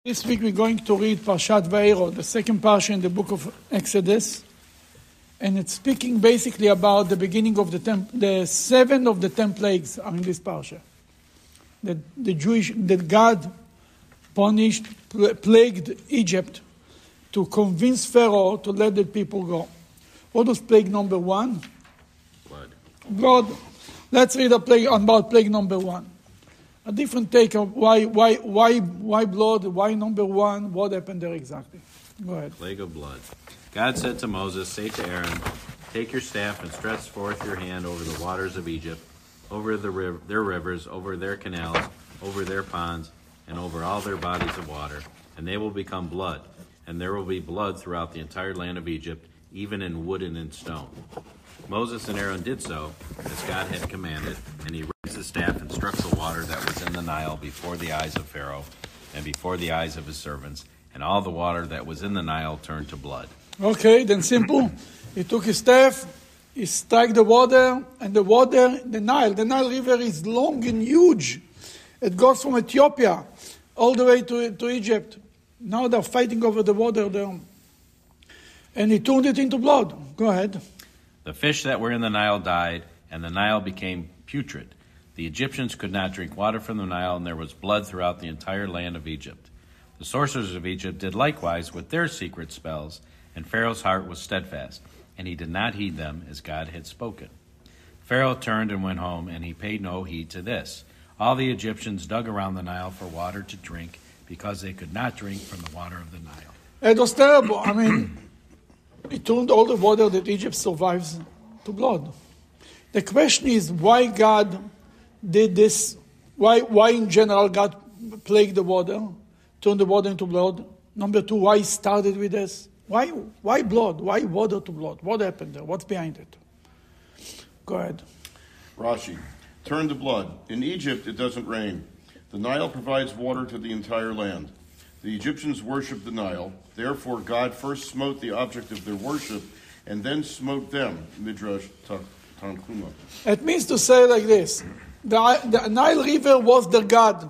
This week we're going to read Parshat Vayero, the second parsha in the book of Exodus, and it's speaking basically about the beginning of the 7 of the 10 plagues are in this parsha. That God plagued Egypt to convince Pharaoh to let the people go. What was plague number 1? Blood. Let's read about plague number 1. A different take of why blood, why number 1, what happened there exactly. Go ahead. Plague of blood. God said to Moses, say to Aaron, take your staff and stretch forth your hand over the waters of Egypt, over their rivers, over their canals, over their ponds, and over all their bodies of water, and they will become blood. And there will be blood throughout the entire land of Egypt, even in wood and in stone. Moses and Aaron did so, as God had commanded, and he raised his staff and struck the water that was in the Nile before the eyes of Pharaoh and before the eyes of his servants, and all the water that was in the Nile turned to blood. Okay, then simple. He took his staff, he struck the water, and the Nile River is long and huge. It goes from Ethiopia all the way to Egypt. Now they're fighting over the water there. And he turned it into blood. Go ahead. The fish that were in the Nile died, and the Nile became putrid. The Egyptians could not drink water from the Nile, and there was blood throughout the entire land of Egypt. The sorcerers of Egypt did likewise with their secret spells, and Pharaoh's heart was steadfast, and he did not heed them as God had spoken. Pharaoh turned and went home, and he paid no heed to this. All the Egyptians dug around the Nile for water to drink, because they could not drink from the water of the Nile. It was terrible. I mean, he turned all the water that Egypt survives to blood. The question is why God did this, why in general God plagued the water, turned the water into blood. Number 2, why he started with this. Why blood? Why water to blood? What happened there? What's behind it? Go ahead. Rashi, turn to blood. In Egypt it doesn't rain. The Nile provides water to the entire land. The Egyptians worship the Nile. Therefore, God first smote the object of their worship, and then smote them. Midrash Tanchuma. It means to say like this: the Nile River was their God.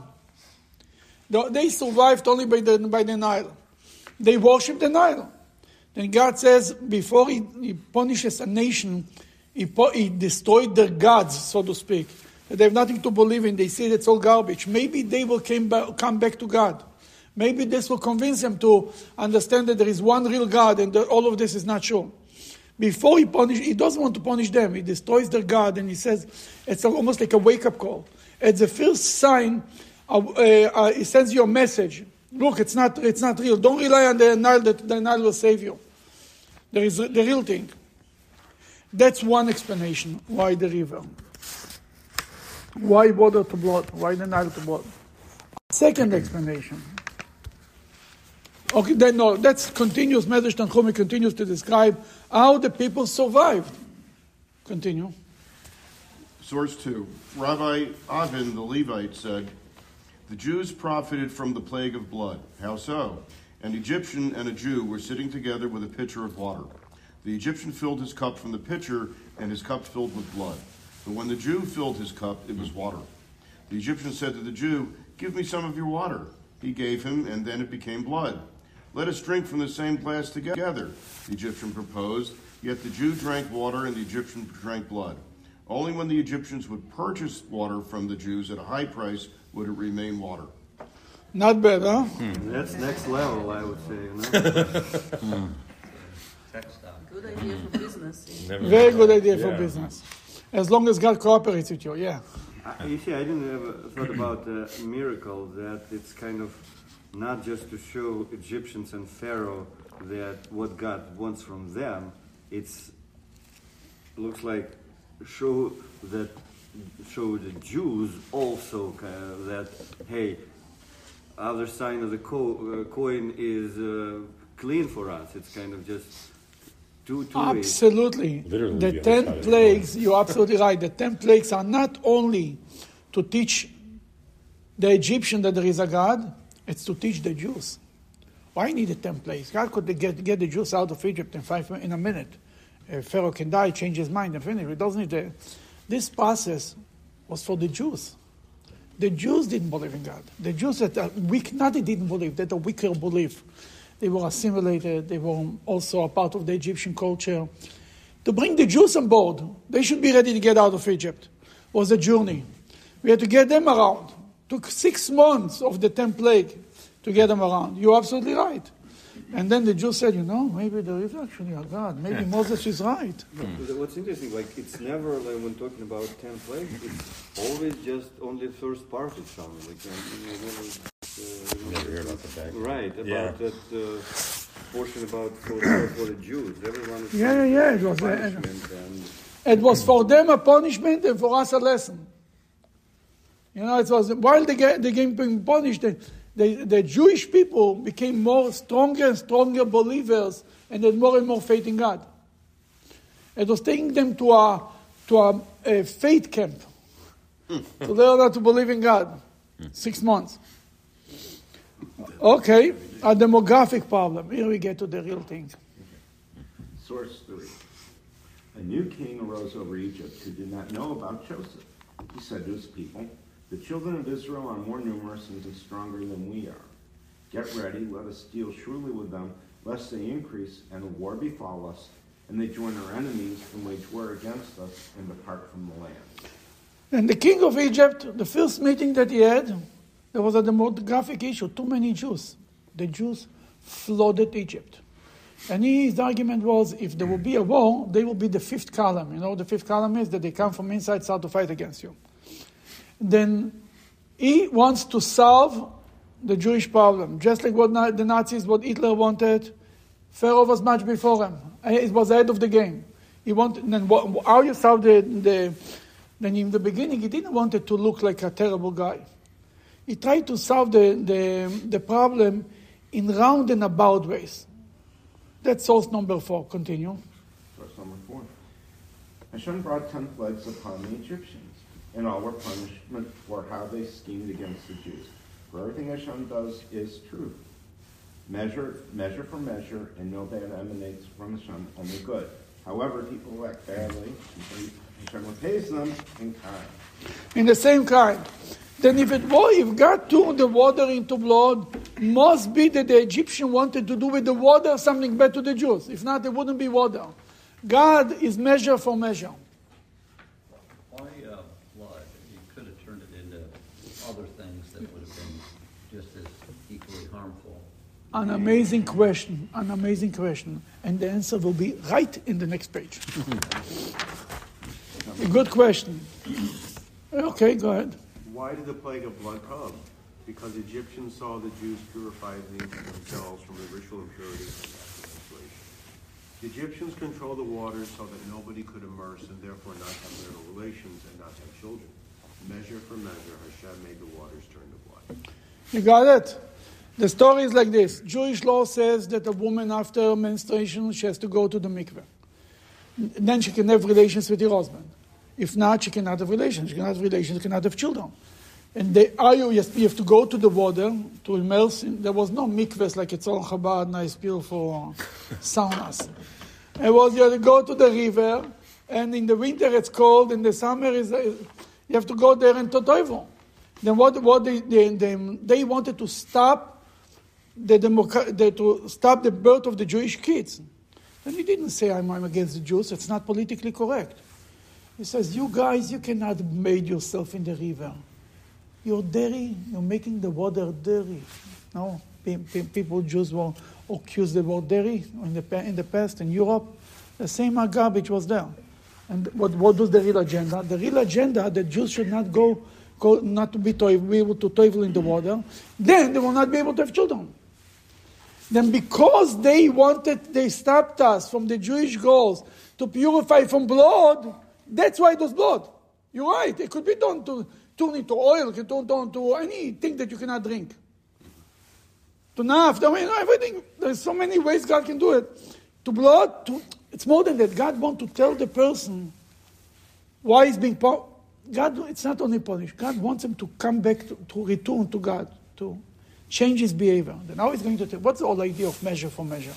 They survived only by the Nile. They worship the Nile. Then God says, before He punishes a nation, He destroyed their gods, so to speak. They have nothing to believe in. They say it's all garbage. Maybe they will come back to God. Maybe this will convince them to understand that there is one real God and that all of this is not true. Before He doesn't want to punish them. He destroys their God, and He says it's almost like a wake-up call. It's the first sign. He sends you a message. Look, it's not real. Don't rely on the Nile that the Nile will save you. There is the real thing. That's one explanation. Why the river? Why water to blood? Why the Nile to blood? Second explanation. Okay, that's continuous. Medrash Tanchuma continues to describe how the people survived. Continue. Source 2. Rabbi Avin the Levite said, the Jews profited from the plague of blood. How so? An Egyptian and a Jew were sitting together with a pitcher of water. The Egyptian filled his cup from the pitcher, and his cup filled with blood. But when the Jew filled his cup, it was water. The Egyptian said to the Jew, give me some of your water. He gave him, and then it became blood. Let us drink from the same glass together, the Egyptian proposed. Yet the Jew drank water, and the Egyptian drank blood. Only when the Egyptians would purchase water from the Jews at a high price would it remain water. Not bad, huh? That's next level, I would say. Good idea for business. Very good idea for business. As long as God cooperates with you, yeah. You see, I didn't ever thought about the miracle that it's kind of not just to show Egyptians and Pharaoh that what God wants from them. It's looks like show the Jews also that hey, other side of the coin is clean for us. It's kind of just two absolutely. Literally, the 10 plagues. You're absolutely right. The 10 plagues are not only to teach the Egyptian that there is a God. It's to teach the Jews. Why need the 10 plagues? God could get the Jews out of Egypt in a minute. Pharaoh can die, change his mind, and finish. It doesn't need This process was for the Jews. The Jews didn't believe in God. The Jews that are weak, not they didn't believe, that a weaker belief. They were assimilated. They were also a part of the Egyptian culture. To bring the Jews on board, they should be ready to get out of Egypt. Was a journey. We had to get them around. Took 6 months of the 10th plague to get them around. You're absolutely right. And then the Jews said, maybe there is actually a God. Maybe Moses is right. What's interesting, it's never like when talking about 10 plagues, it's always just only the first part it sounds like. You never hear about the fact. Right, about that portion about for the Jews. Everyone is It was it was for them a punishment and for us a lesson. It was while they came being punished, the Jewish people became stronger and stronger believers and had more and more faith in God. It was taking them to a faith camp to learn how to believe in God. 6 months. Okay, a demographic problem. Here we get to the real thing. Source 3. A new king arose over Egypt who did not know about Joseph. He said to his people, "The children of Israel are more numerous and stronger than we are. Get ready, let us deal shrewdly with them, lest they increase and a war befall us, and they join our enemies and wage war against us and depart from the land." And the king of Egypt, the first meeting that he had, there was a demographic issue, too many Jews. The Jews flooded Egypt. And his argument was, if there will be a war, they will be the fifth column. The fifth column is that they come from inside south to fight against you. Then he wants to solve the Jewish problem, just like what the Nazis, what Hitler wanted. Pharaoh was much before him. It was ahead of the game. He wanted. Then how you solve the? Then in the beginning, he didn't want it to look like a terrible guy. He tried to solve the problem in round and about ways. That's source number 4. Continue. Source number 4. Hashem brought 10 plagues upon the Egyptians, and all were punishment for how they schemed against the Jews. For everything Hashem does is truth. Measure for measure, and no bad emanates from Hashem, only good. However, people act badly, Hashem repays them in kind. In the same kind. Then if God turned the water into blood, must be that the Egyptian wanted to do with the water something bad to the Jews. If not, there wouldn't be water. God is measure for measure. Why blood? You could have turned it into other things that would have been just as equally harmful. An amazing question. And the answer will be right in the next page. A good question. Okay, go ahead. Why did the plague of blood come? Because Egyptians saw the Jews purifying themselves from the ritual impurities and natural inflation. The Egyptians controlled the waters so that nobody could immerse and therefore not have marital relations and not have children. Measure for measure, Hashem made the waters turn to blood. You got it? The story is like this. Jewish law says that a woman after menstruation, she has to go to the mikveh. Then she can have relations with her husband. If not, she cannot have relations. She cannot have relations, she cannot have children. And you have to go to the water to immerse. There was no mikvahs like it's all Chabad, nice, beautiful saunas. It was you have to go to the river, and in the winter it's cold, in the summer you have to go there and totoivo. Then what they wanted to stop to stop the birth of the Jewish kids. And he didn't say I'm against the Jews. It's not politically correct. He says, you guys, you cannot bathe yourself in the river. You're dirty. You're making the water dirty. No, people, Jews were accused they were dirty in the past in Europe. The same garbage was there. And what was the real agenda? The real agenda that Jews should not go not to be able to toivel in the water. Then they will not be able to have children. Then because they stopped us from the Jewish goals to purify from blood, that's why it was blood. You're right. It could be done to turn into oil, it could be done to anything that you cannot drink. To naft, everything. There's so many ways God can do it. To blood, it's more than that. God wants to tell the person why he's being punished. God, it's not only punished. God wants him to come back, to return to God, to change his behavior. Then now he's going to tell, what's the whole idea of measure for measure?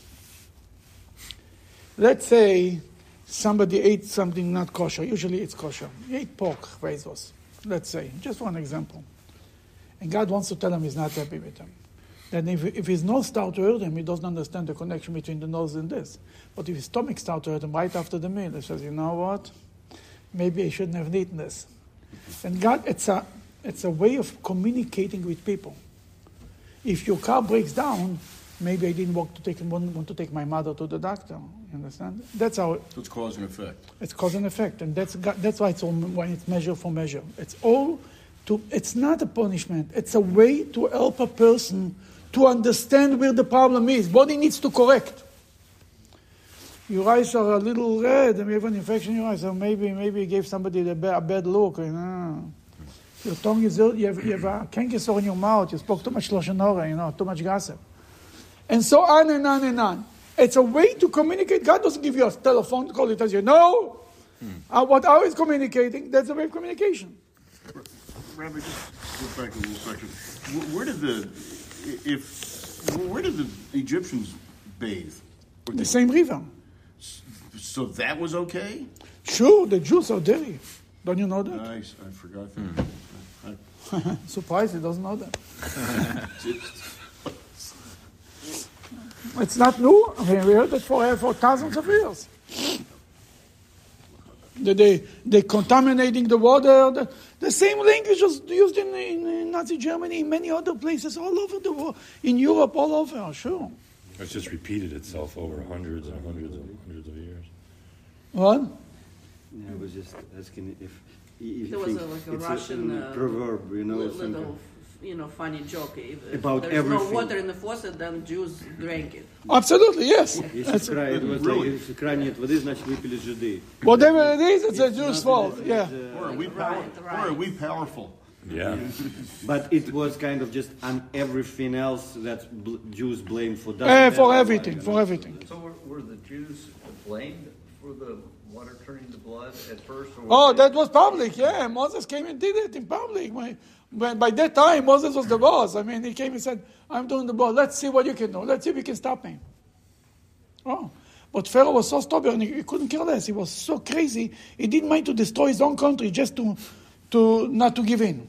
Let's say somebody ate something not kosher. Usually it's kosher. He ate pork, Bezos. let's say, just one example. And God wants to tell him he's not happy with him. Then if his nose starts to hurt him, he doesn't understand the connection between the nose and this. But if his stomach starts to hurt him right after the meal, he says, you know what? Maybe I shouldn't have eaten this. And God, it's a way of communicating with people. If your car breaks down, maybe I didn't want to take my mother to the doctor. You understand? That's how It's cause and effect. it's cause and effect, and that's why it's measure for measure. It's not a punishment. It's a way to help a person to understand where the problem is, what he needs to correct. Your eyes are a little red, and you have an infection in your eyes, so maybe you gave somebody a bad look. You know. Your tongue is you have a canker sore in your mouth. You spoke too much lashon hara, too much gossip, and so on and on and on. It's a way to communicate. God doesn't give you a telephone call. He tells you, no. What I was communicating, that's a way of communication. Rabbi, just go back a little section. Where did the Egyptians bathe? The same river. So that was okay? Sure, the Jews are dirty. Don't you know that? Nice, I forgot that. Surprised he doesn't know that. It's not new. I mean, we heard it for thousands of years. They contaminating the water. The same language was used in Nazi Germany, in many other places, all over the world, in Europe, all over. Sure. It's just repeated itself over hundreds and hundreds and hundreds of years. What? Yeah, I was just asking if There was a Russian proverb, little funny joke. If About there's everything. no water in the faucet, then Jews drank it. Absolutely, yes. Если в кране нет воды, значит выпили жиды. Whatever it is, it's a Jew's fault. Yeah. Or are we powerful? Yeah. But it was kind of just on everything else that Jews blame for that. For everything. So were the Jews blamed for the water turning to blood at first? Or Oh, that was public, yeah. Moses came and did it in public. When by that time, Moses was the boss. I mean, he came and said, I'm doing the blood. Let's see what you can do. Let's see if you can stop me. Oh. But Pharaoh was so stubborn, he couldn't care less. He was so crazy, he didn't mind to destroy his own country just to not to give in.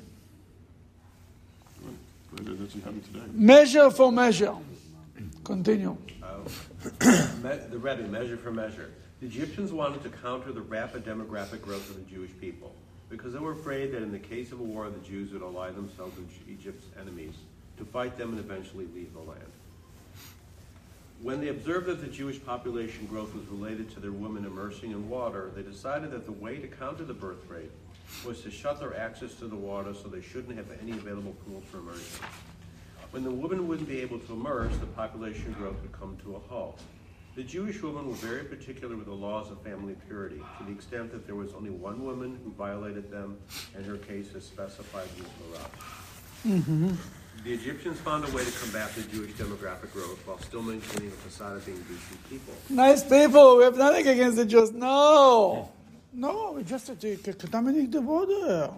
But it doesn't happen today. Measure for measure. Continue. The Rebbe, measure for measure. The Egyptians wanted to counter the rapid demographic growth of the Jewish people because they were afraid that in the case of a war, the Jews would ally themselves with Egypt's enemies to fight them and eventually leave the land. When they observed that the Jewish population growth was related to their women immersing in water, they decided that the way to counter the birth rate was to shut their access to the water so they shouldn't have any available pools for immersion. When the women wouldn't be able to immerse, the population growth would come to a halt. The Jewish women were very particular with the laws of family purity, to the extent that there was only one woman who violated them, and her case is specified in the Torah. Mm-hmm. The Egyptians found a way to combat the Jewish demographic growth while still maintaining a facade of being decent people. Nice people. We have nothing against the Jews. No, we just contaminate the water.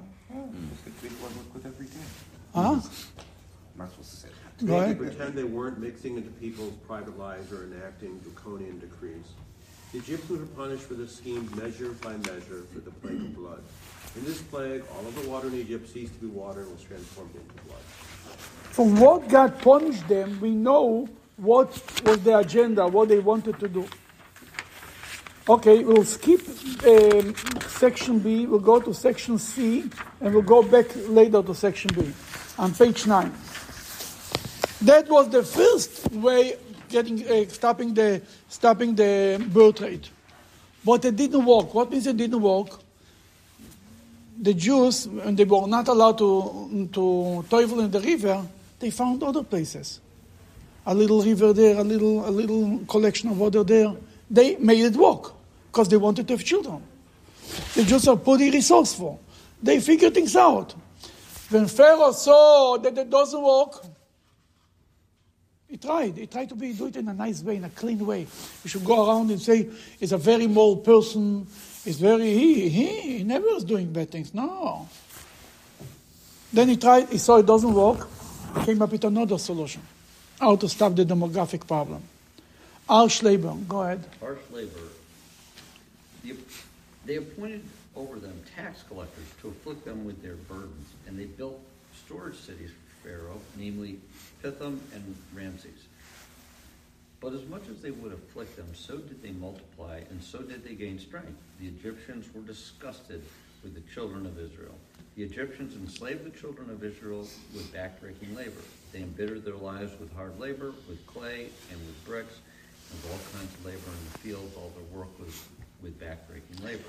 Huh? Not supposed to say that. They Right. could pretend they weren't mixing into people's private lives or enacting draconian decrees. The Egyptians were punished for this scheme measure by measure for the plague of blood. In this plague, all of the water in Egypt ceased to be water and was transformed into blood. From what God punished them, we know what was the agenda, what they wanted to do. Okay, we'll skip section B, we'll go to section C, and we'll go back later to section B, on page 9. That was the first way stopping the birth rate. But it didn't work. What means it didn't work? The Jews, when they were not allowed to toivel in the river, they found other places. A little river there, a little collection of water there. They made it work because they wanted to have children. The Jews are pretty resourceful. They figured things out. When Pharaoh saw that it doesn't work, he tried to do it in a nice way, in a clean way. You should go around and say, he's a very moral person. He never was doing bad things. No. Then he tried, he saw it doesn't work, came up with another solution. How to stop the demographic problem. Harsh labor, go ahead. Harsh labor. They appointed over them tax collectors to afflict them with their burdens, and they built storage cities for Pharaoh, namely Pithom and Ramses. But as much as they would afflict them, so did they multiply, and so did they gain strength. The Egyptians were disgusted with the children of Israel. The Egyptians enslaved the children of Israel with backbreaking labor. They embittered their lives with hard labor, with clay, and with bricks, and with all kinds of labor in the fields. All their work was with backbreaking labor.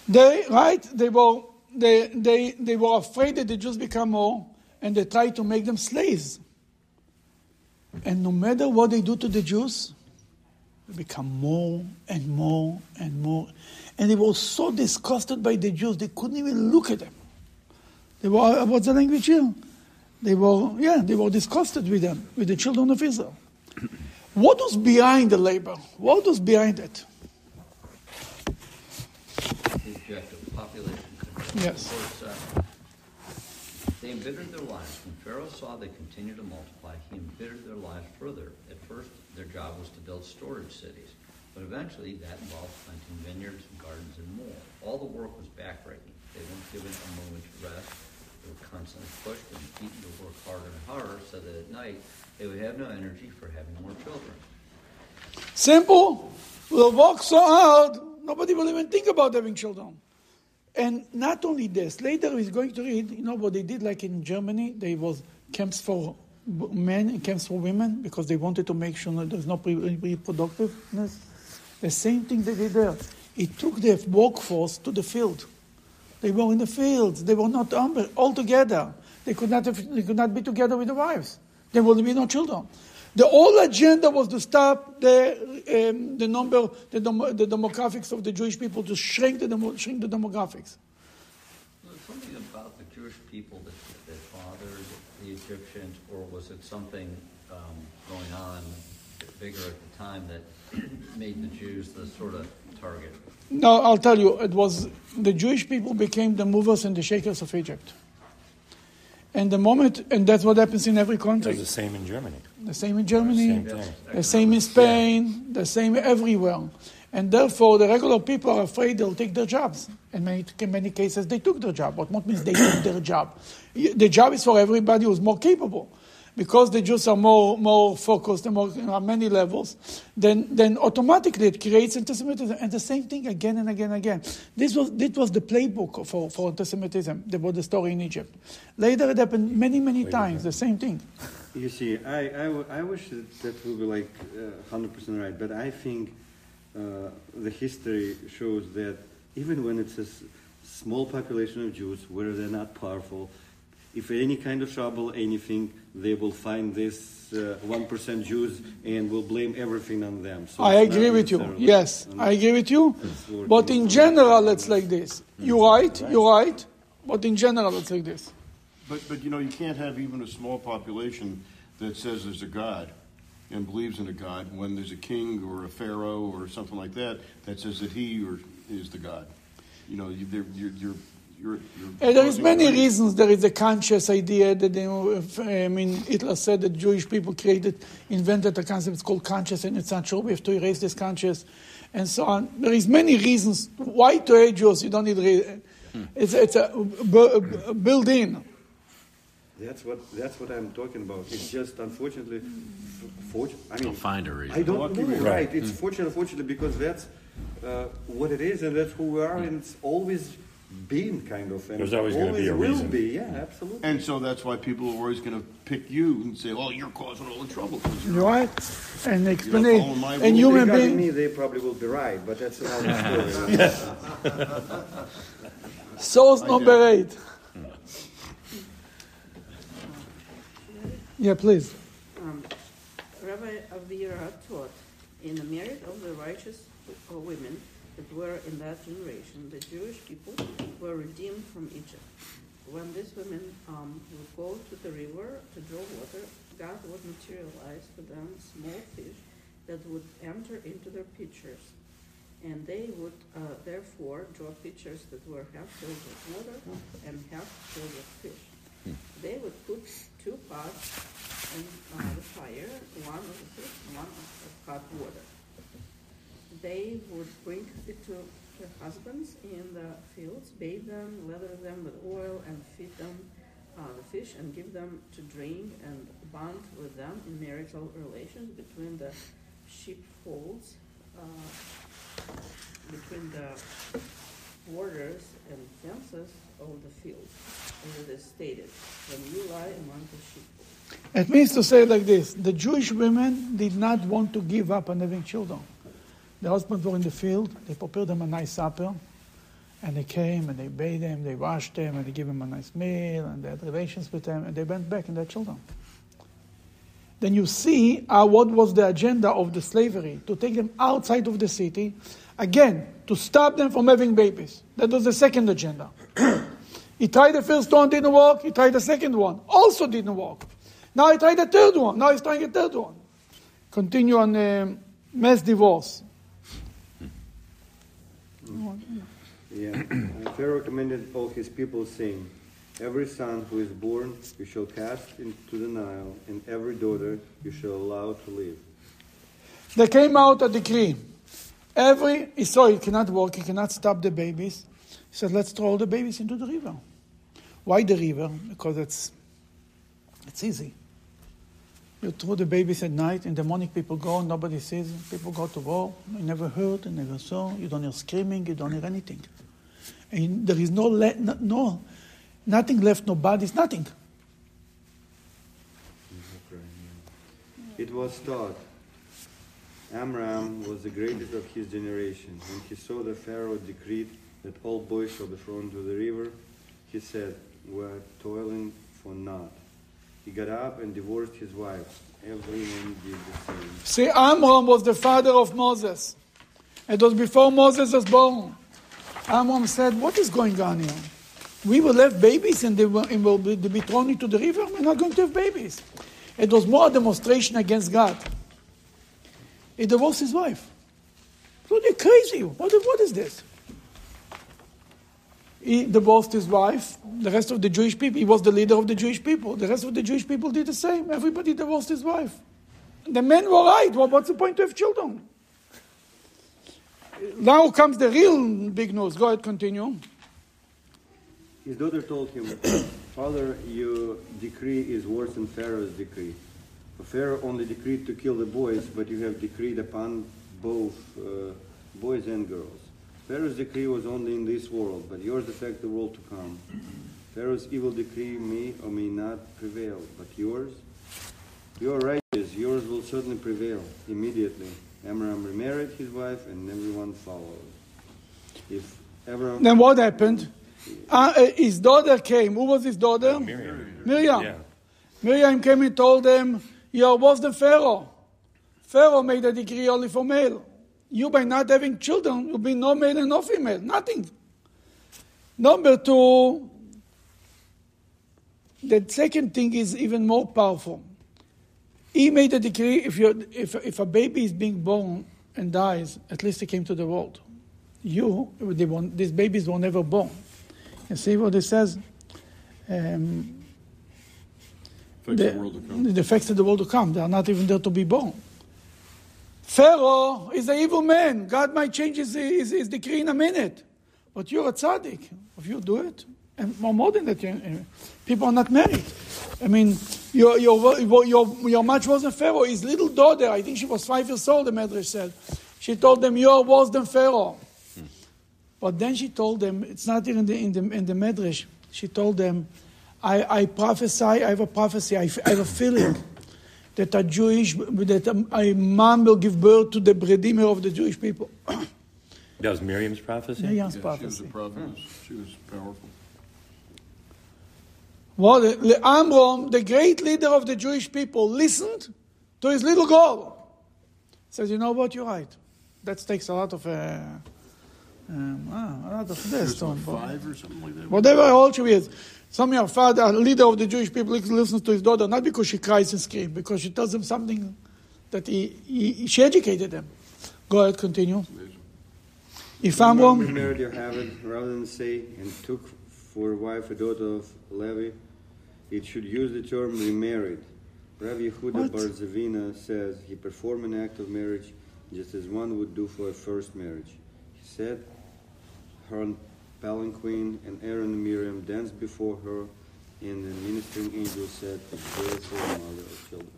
They were afraid that the Jews become more, and they tried to make them slaves. And no matter what they do to the Jews, they become more and more and more. And they were so disgusted by the Jews, they couldn't even look at them. They were, what's the language here? They were disgusted with them, with the children of Israel. What was behind the labor? What was behind it? The objective, population control. Yes. They embittered their lives. When Pharaoh saw they continued to multiply, he embittered their lives further. At first, their job was to build storage cities, but eventually that involved planting vineyards, gardens, and more. All the work was backbreaking. They weren't given a moment to rest. They were constantly pushed and beaten to work harder and harder, so that at night they would have no energy for having more children. Simple. We'll work so hard, nobody will even think about having children. And not only this, later he's going to read, what they did like in Germany, there was camps for men and camps for women because they wanted to make sure that there's no reproductiveness. The same thing they did there. It took the workforce to the field. They were in the fields. They were not all together. They could not be together with the wives. There would be no children. The whole agenda was to stop the demographics of the Jewish people, to shrink the demographics. Was it something about the Jewish people that bothered the Egyptians, or was it something going on bigger at the time that made the Jews the sort of target? No, I'll tell you, it was the Jewish people became the movers and the shakers of Egypt. And that's what happens in every country. It was the same in Germany. The same in Germany, Same thing. the same in Spain, the same everywhere. And therefore, the regular people are afraid they'll take their jobs. In many cases, they took their job. But what means they took their job? The job is for everybody who's more capable. Because the Jews are more focused and more on many levels, then automatically it creates anti-Semitism. And the same thing again and again and again. This was the playbook for anti-Semitism, the story in Egypt. Later it happened many times, the same thing. You see, I wish that would be like 100% right, but I think the history shows that even when it's a small population of Jews, where they're not powerful, if any kind of trouble, anything, they will find this 1% Jews and will blame everything on them. So I agree with you. Yes, I agree with you. But in general, it's like this. You're right. But in general, it's like this. But you can't have even a small population that says there's a God and believes in a God when there's a king or a pharaoh or something like that says that he is the God. There is many reasons. There is a conscious idea that Hitler said that Jewish people invented a concept. It's called conscious, and it's not true. We have to erase this conscious, and so on. There is many reasons why to hate Jews. You don't need. It's a built-in. That's what I'm talking about. It's just unfortunately, Don't find a reason. I don't know. Right. Right. It's unfortunately because that's what it is, and that's who we are, and it's always been kind of. And there's always going to be a reason. Will be, yeah, absolutely. And so that's why people are always going to pick you and say, "Oh, you're causing all the trouble." You're right. And explain following my and rules. human Regarding being. me, they probably will be right, but that's another story. Source number 8. Yeah, please. Rabbi Avira taught, in the merit of the righteous women that were in that generation, the Jewish people were redeemed from Egypt. When these women would go to the river to draw water, God would materialize for them small fish that would enter into their pitchers. And they would therefore draw pitchers that were half filled with water and half filled with fish. They would put 2 pots in the fire, one of the fish, one of hot water. They would bring it to their husbands in the fields, bathe them, lather them with oil, and feed them the fish, and give them to drink, and bond with them in marital relations between the sheepfolds, between the borders and fences of the fields, as it is stated, when you lie among the sheepfolds. It means to say like this: the Jewish women did not want to give up on having children. The husbands were in the field, they prepared them a nice supper, and they came and they bathed them, they washed them, and they gave them a nice meal, and they had relations with them, and they went back and their children. Then you see what was the agenda of the slavery, to take them outside of the city, again, to stop them from having babies. That was the second agenda. He tried the first one, didn't work. He tried the second one, also didn't work. Now he tried the third one. Now he's trying a third one. Continue on mass divorce. Yeah. Pharaoh commanded all his people, saying, every son who is born you shall cast into the Nile, and every daughter you shall allow to live. There came out a decree. He saw he cannot work, he cannot stop the babies. He said, let's throw all the babies into the river. Why the river? Because it's easy. You throw the babies at night, in the morning people go, nobody sees, people go to war, you never heard, you never saw, you don't hear screaming, you don't hear anything. And there is nothing left, no bodies, nothing. It was thought, Amram was the greatest of his generation. When he saw that Pharaoh decreed that all boys shall be thrown into the river, he said, we're toiling for naught. He got up and divorced his wife. Everyone did the same. See, Amram was the father of Moses. It was before Moses was born. Amram said, what is going on here? We will have babies and they will be thrown into the river? We're not going to have babies. It was more a demonstration against God. He divorced his wife. So you're crazy. What is this? He divorced his wife. The rest of the Jewish people, he was the leader of the Jewish people. The rest of the Jewish people did the same. Everybody divorced his wife. The men were right. Well, what's the point to have children? Now comes the real big news. Go ahead, continue. His daughter told him, Father, your decree is worse than Pharaoh's decree. For Pharaoh only decreed to kill the boys, but you have decreed upon both boys and girls. Pharaoh's decree was only in this world, but yours affect the world to come. Pharaoh's evil decree may or may not prevail, but yours, you are righteous, yours will certainly prevail. Immediately, Amram remarried his wife, and everyone followed. Then what happened? His daughter came. Who was his daughter? Miriam. Yeah. Miriam came and told them, you're worse than Pharaoh. Pharaoh made a decree only for male. You, by not having children, will be no male and no female. Nothing. Number two, the second thing is even more powerful. He made a decree, if a baby is being born and dies, at least he came to the world. These babies were never born. You see what it says? The effects of the world to come. They are not even there to be born. Pharaoh is an evil man. God might change his decree in a minute. But you're a tzaddik. If you do it, and more than that, people are not married. I mean, you're much worse than Pharaoh. His little daughter, I think she was 5 years old, the Medrash said. She told them, you are worse than Pharaoh. But then she told them, it's not even in the Medrash, she told them, I prophesy, I have a prophecy, I have a feeling that a mom will give birth to the Redeemer of the Jewish people. That was Miriam's prophecy? Miriam's She was prophecy. a prophetess. She was powerful. Well, Amram, the great leader of the Jewish people, listened to his little girl. Says, you know what, you're right. That takes a lot of this. She was 5 or something like that. Whatever old she is. Some your father, a leader of the Jewish people, listens to his daughter, not because she cries and screams, because she tells him something that she educated them. Go ahead, continue. If Amram remarried Yocheved, rather than say, and took for wife a daughter of Levi, it should use the term remarried. Rabbi Yehuda Bar Zavina says he performed an act of marriage just as one would do for a first marriage. He said, her palanquin, and Aaron and Miriam danced before her, and the ministering angel said, "Praise the mother of children."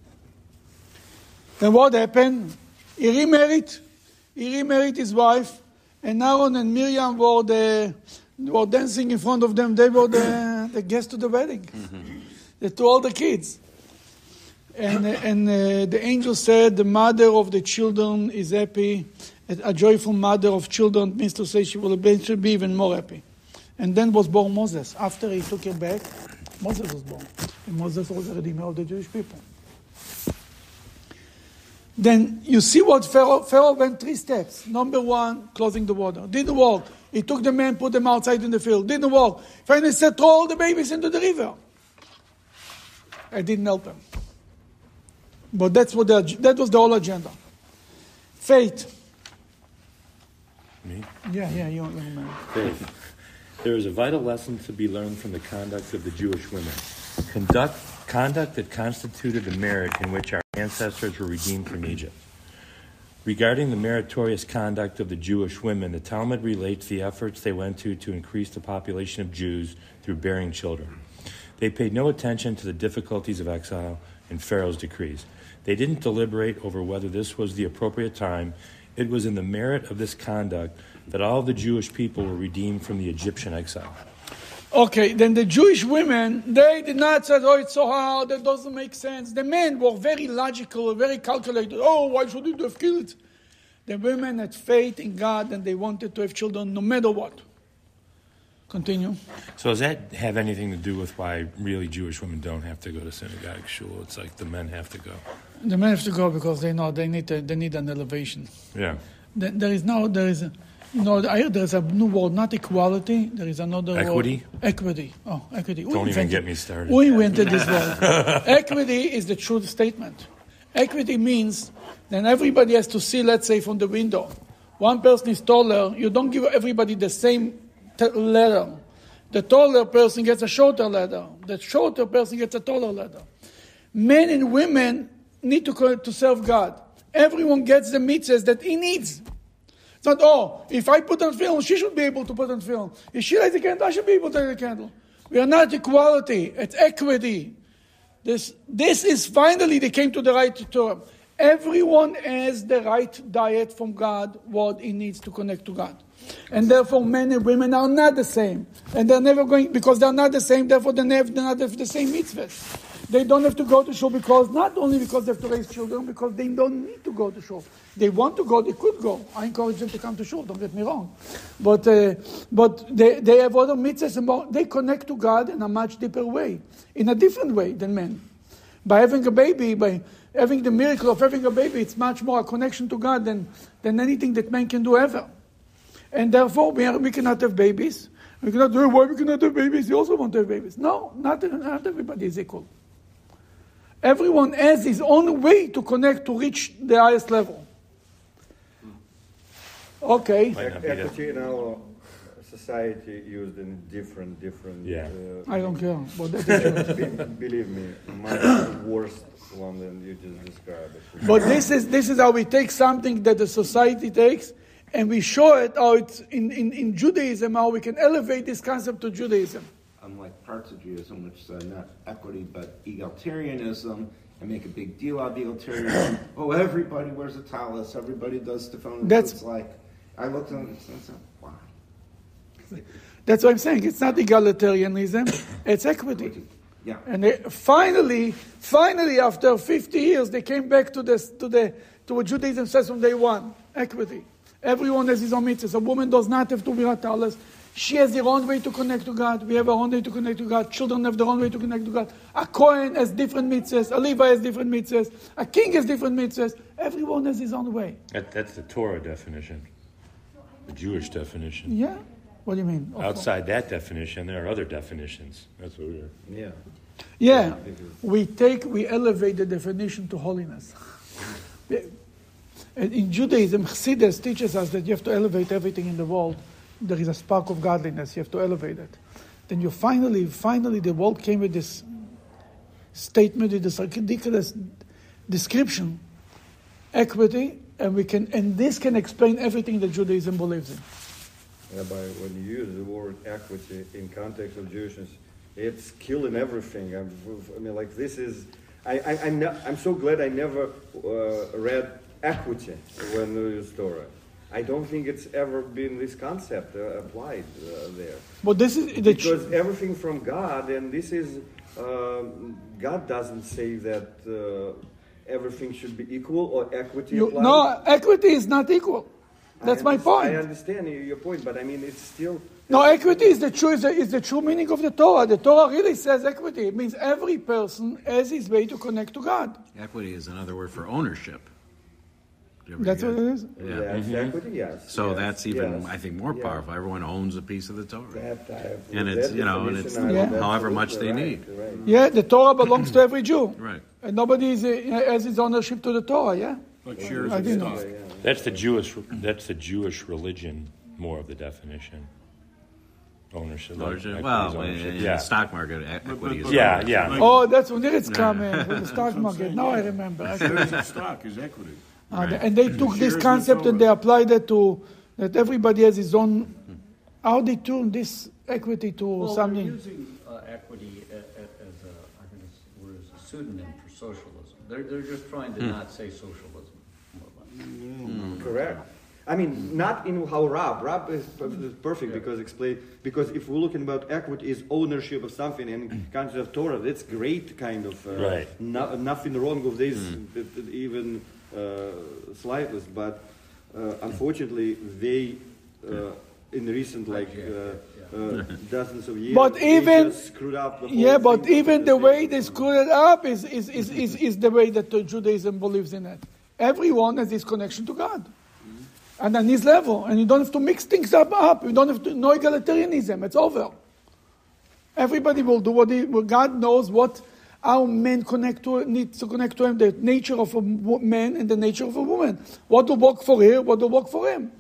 Then what happened? He remarried his wife, and Aaron and Miriam were dancing in front of them. They were the guests to the wedding. To all the kids. And the angel said, the mother of the children is happy. A joyful mother of children means to say she will eventually be even more happy. And then was born Moses. After he took her back, Moses was born. And Moses was the redeemer of the Jewish people. Then you see what Pharaoh went 3 steps. Number 1, closing the water. Didn't work. He took the men, put them outside in the field. Didn't work. Finally said, throw all the babies into the river. I didn't help him. But that was the whole agenda. Faith. Me? Yeah, you man. Faith. There is a vital lesson to be learned from the conduct of the Jewish women. Conduct that constituted the merit in which our ancestors were redeemed from Egypt. Regarding the meritorious conduct of the Jewish women, the Talmud relates the efforts they went to increase the population of Jews through bearing children. They paid no attention to the difficulties of exile and Pharaoh's decrees. They didn't deliberate over whether this was the appropriate time. It was in the merit of this conduct that all the Jewish people were redeemed from the Egyptian exile. Okay, then the Jewish women, they did not say, oh, it's so hard, that doesn't make sense. The men were very logical, very calculated. Oh, why shouldn't you have killed? The women had faith in God and they wanted to have children no matter what. Continue. So does that have anything to do with why really Jewish women don't have to go to synagogue, shul? It's like the men have to go. The men have to go because they know they need an elevation. Yeah. There's a new word, not equality. There is another equity? word. Equity. Oh, equity. Don't even get me started. Who invented this word? Equity is the truth statement. Equity means that everybody has to see, let's say, from the window. One person is taller. You don't give everybody the same ladder. The taller person gets a shorter ladder. The shorter person gets a taller ladder. Men and women need to serve God. Everyone gets the mitzvahs that he needs. It's not, if I put on film, she should be able to put on film. If she lights a candle, I should be able to light a candle. We are not equality, it's equity. This is finally, they came to the right term. Everyone has the right diet from God, what he needs to connect to God. And therefore, men and women are not the same. And they're never going, because they're not the same, therefore they not have the same mitzvahs. They don't have to go to shul because, not only because they have to raise children, because they don't need to go to shul. They want to go, they could go. I encourage them to come to shul, don't get me wrong. But they have other mitzvahs, and they connect to God in a much deeper way, in a different way than men. By having a baby, by having the miracle of having a baby, it's much more a connection to God than anything that man can do ever. And therefore, we cannot have babies. We cannot do why we cannot have babies. You also want to have babies. No, not everybody is equal. Everyone has his own way to connect to reach the highest level. Okay. Equity in our society used in different. Yeah. I don't care. But that believe me, much worse one than you just described. But this is how we take something that the society takes, and we show it how it's in Judaism, how we can elevate this concept to Judaism. Unlike parts of Judaism, which say not equity but egalitarianism, and make a big deal out of egalitarianism. Oh, everybody wears a tallis, everybody does tefillin. It's like, I looked at it and said, why? That's what I'm saying. It's not egalitarianism, it's equity. Yeah. And finally, after 50 years, they came back to what Judaism says from day one: equity. Everyone has his own mitzvahs. A woman does not have to wear a tallis. She has her own way to connect to God. We have our own way to connect to God. Children have their own way to connect to God. A Kohen has different mitzvahs. A Levi has different mitzvahs. A king has different mitzvahs. Everyone has his own way. That's the Torah definition. The Jewish definition. Yeah? What do you mean? Outside that definition, there are other definitions. That's what we're... Yeah. Yeah. We elevate the definition to holiness. In Judaism, Chassidus teaches us that you have to elevate everything in the world. There is a spark of godliness. You have to elevate it. Then you finally, the world came with this statement, with this ridiculous description, equity, and this can explain everything that Judaism believes in. When you use the word equity in context of Jewishness, it's killing everything. I mean, like this is. I'm so glad I never read equity when we use Torah. I don't think it's ever been this concept applied there. But this is because everything from God, and this is God doesn't say that everything should be equal or equity applied. No, equity is not equal. That's my point. I understand your point, but I mean it's still. No, equity is the true meaning of the Torah. The Torah really says equity. It means every person has his way to connect to God. Equity is another word for ownership. That's what it is? Yeah, equity, yes. So yes, that's even, yes, I think, more powerful. Everyone owns a piece of the Torah. And it's, and it's however much they need. Right. Yeah, the Torah belongs to every Jew. Right. And nobody has his ownership to the Torah, yeah? Like shares I of didn't stock. know. That's the Jewish religion, more of the definition. Ownership. In the stock market, equity is. Yeah. Oh, that's when it's coming, with the stock market. Now I remember. Shares of stock is equity. And they took this concept and they applied it to, that everybody has his own, how they turn this equity to something. They're using equity as a pseudonym for socialism. They're just trying to not say socialism, more or less. Correct. I mean, not in how Rab is perfect because if we're looking about equity is ownership of something and concept of Torah, that's great kind of right. Nothing wrong with this even slightly, but unfortunately they in recent dozens of years But even just screwed up the whole but thing. even the way they screwed it up is the way that Judaism believes in it. Everyone has this connection to God. And on his level, and you don't have to mix things up. You don't have to, no egalitarianism. It's over. Everybody will do what God knows how men needs to connect to him, the nature of a man and the nature of a woman. What will work for her, what will work for him.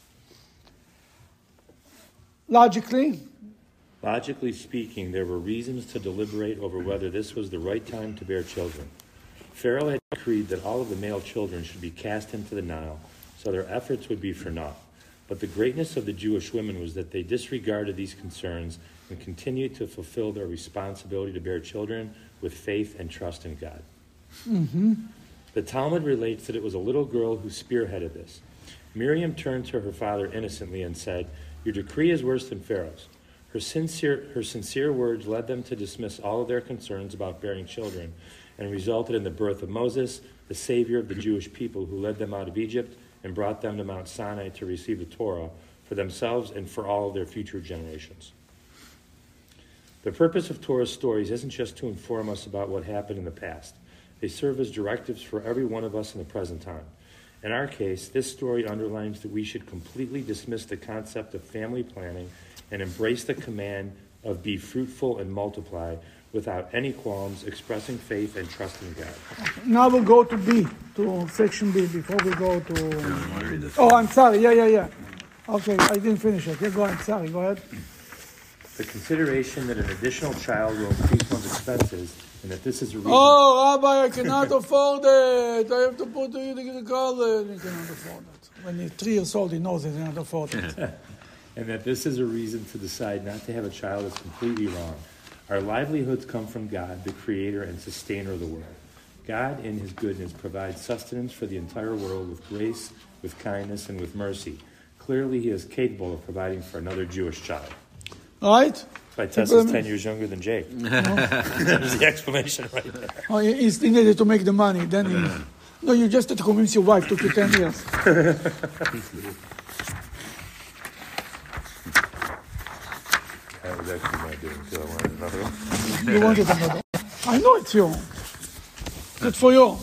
Logically speaking, there were reasons to deliberate over whether this was the right time to bear children. Pharaoh had decreed that all of the male children should be cast into the Nile, so their efforts would be for naught. But the greatness of the Jewish women was that they disregarded these concerns and continued to fulfill their responsibility to bear children with faith and trust in God. Mm-hmm. The Talmud relates that it was a little girl who spearheaded this. Miriam turned to her father innocently and said, "Your decree is worse than Pharaoh's." Her sincere words led them to dismiss all of their concerns about bearing children and resulted in the birth of Moses, the savior of the Jewish people who led them out of Egypt and brought them to Mount Sinai to receive the Torah for themselves and for all of their future generations. The purpose of Torah's stories isn't just to inform us about what happened in the past. They serve as directives for every one of us in the present time. In our case, this story underlines that we should completely dismiss the concept of family planning and embrace the command of be fruitful and multiply without any qualms, expressing faith and trust in God. Now we'll go to B, to section B, before we go to... Oh, I'm sorry. Yeah. Okay, I didn't finish it. Yeah, go ahead. Sorry, go ahead. The consideration that an additional child will increase one's expenses, and that this is a reason... Oh, Rabbi, I cannot afford it. I have to put you to college. You cannot afford it. When you're 3 years old, he knows he cannot afford it. And that this is a reason to decide not to have a child is completely wrong. Our livelihoods come from God, the creator and sustainer of the world. God, in his goodness, provides sustenance for the entire world with grace, with kindness, and with mercy. Clearly, he is capable of providing for another Jewish child. Right? That's why Tessa's 10 years younger than Jake. There's the explanation right there. Oh, he needed to make the money. Then no, you just had to convince your wife. Took you 10 years. That was actually my doing, too. I wanted another one. You wanted another one. I know it's you. Good for you.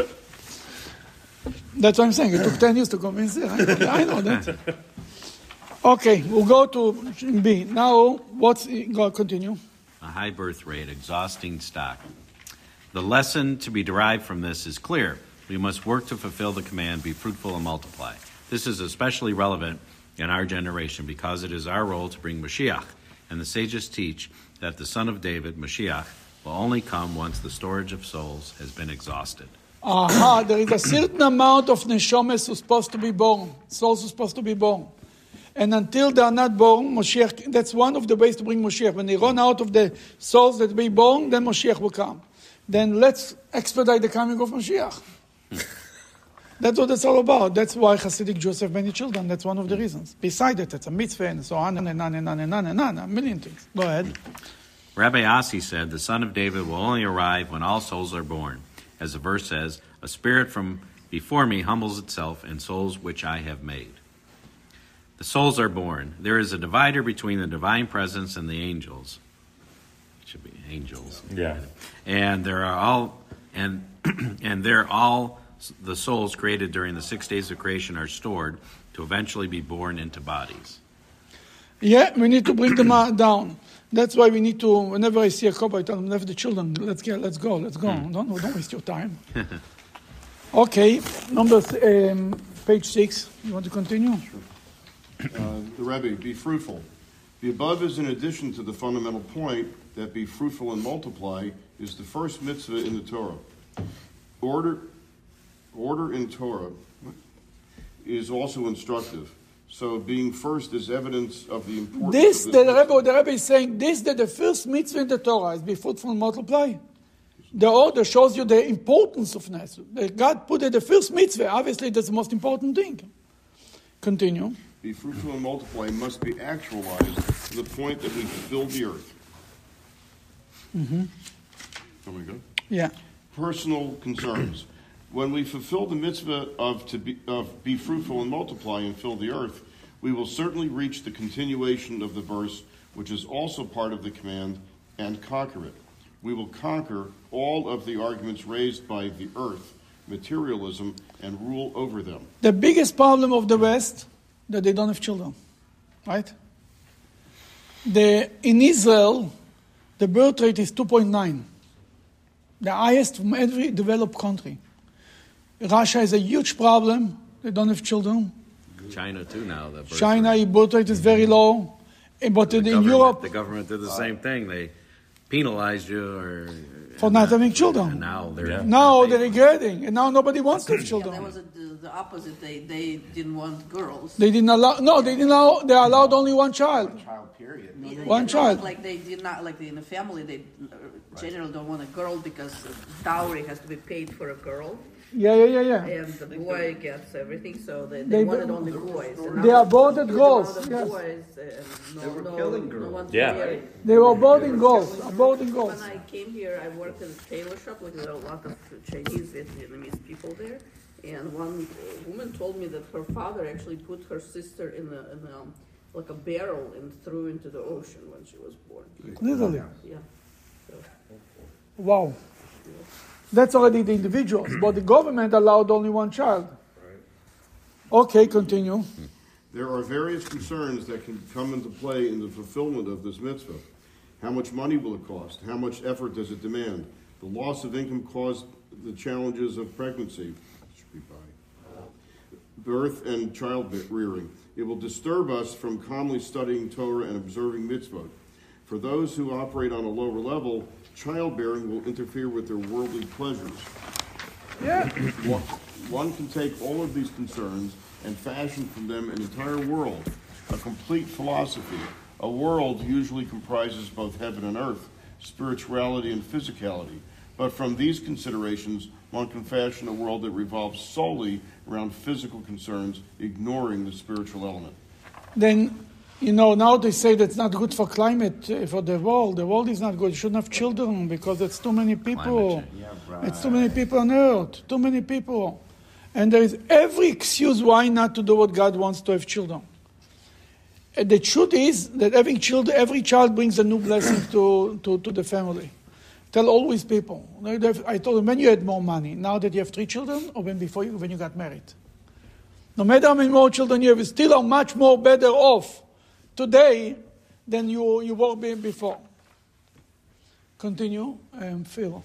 That's what I'm saying. It took 10 years to convince her. I know that. Okay, we'll go to B. Now, continue. A high birth rate, exhausting stock. The lesson to be derived from this is clear. We must work to fulfill the command, be fruitful and multiply. This is especially relevant in our generation because it is our role to bring Mashiach. And the sages teach that the son of David, Mashiach, will only come once the storage of souls has been exhausted. There is a certain amount of neshomes who's supposed to be born. Souls are supposed to be born. And until they are not born, Moshiach, that's one of the ways to bring Moshiach. When they run out of the souls that be born, then Moshiach will come. Then let's expedite the coming of Moshiach. That's what it's all about. That's why Hasidic Jews have many children. That's one of the reasons. Besides it, it's a mitzvah and so on and on and on and on and on. A million things. Go ahead. Rabbi Asi said, the Son of David will only arrive when all souls are born. As the verse says, a spirit from before me humbles itself, and souls which I have made. The souls are born. There is a divider between the divine presence and the angels. It should be angels. Yeah. And there are all and they're all the souls created during the 6 days of creation are stored to eventually be born into bodies. Yeah, we need to bring them down. That's why we need to, whenever I see a couple, I tell them, let the children, let's go. Don't waste your time. Okay, page 6. You want to continue? The Rebbe, be fruitful. The above is in addition to the fundamental point that be fruitful and multiply is the first mitzvah in the Torah. Order in Torah is also instructive. So being first is evidence of the importance of the Rebbe is saying, that the first mitzvah in the Torah is be fruitful and multiply. The order shows you the importance of Nessu. God put it the first mitzvah. Obviously, that's the most important thing. Continue. Be fruitful and multiply must be actualized to the point that we fulfill the earth. Mm-hmm. There we go. Yeah. Personal concerns. When we fulfill the mitzvah of be fruitful and multiply and fill the earth, we will certainly reach the continuation of the verse, which is also part of the command, and conquer it. We will conquer all of the arguments raised by the earth, materialism, and rule over them. The biggest problem of the West, that they don't have children, right? In Israel, the birth rate is 2.9, the highest from every developed country. Russia is a huge problem. They don't have children. China too now. China, birth rate is very low. But in Europe... The government did the same thing. They penalized you for not having children. And now they're regretting. And now nobody wants to have children. Yeah, that was the opposite. They didn't want girls. They didn't allow... No, they didn't allow... They allowed only one child. One child, period. One child. Like they did not, like in a family, they generally don't want a girl because dowry has to be paid for a girl. Yeah. And the boy gets everything, so they wanted only boys. They aborted girls. Yes. They were killing girls. They were aborting girls. When I came here, I worked in a tailor shop. Like there are a lot of Chinese, Vietnamese people there. And one woman told me that her father actually put her sister in like a barrel and threw into the ocean when she was born. Literally. Yeah. So, wow. Yeah. That's already the individuals, but the government allowed only one child. Okay, continue. There are various concerns that can come into play in the fulfillment of this mitzvah. How much money will it cost? How much effort does it demand? The loss of income caused the challenges of pregnancy, birth and child rearing. It will disturb us from calmly studying Torah and observing mitzvot. For those who operate on a lower level, childbearing will interfere with their worldly pleasures. Yeah. One can take all of these concerns and fashion from them an entire world, a complete philosophy. A world usually comprises both heaven and earth, spirituality and physicality. But from these considerations, one can fashion a world that revolves solely around physical concerns, ignoring the spiritual element. Then, now they say that's not good for climate, for the world. The world is not good. You shouldn't have children because it's too many people. Yeah, right. It's too many people on earth. Too many people. And there is every excuse why not to do what God wants to have children. And the truth is that having children, every child brings a new blessing to the family. Tell always people. I told them, when you had more money, now that you have 3 children, or when you got married. No matter how many more children you have, you still are much more better off today than you were before. Continue, Phil.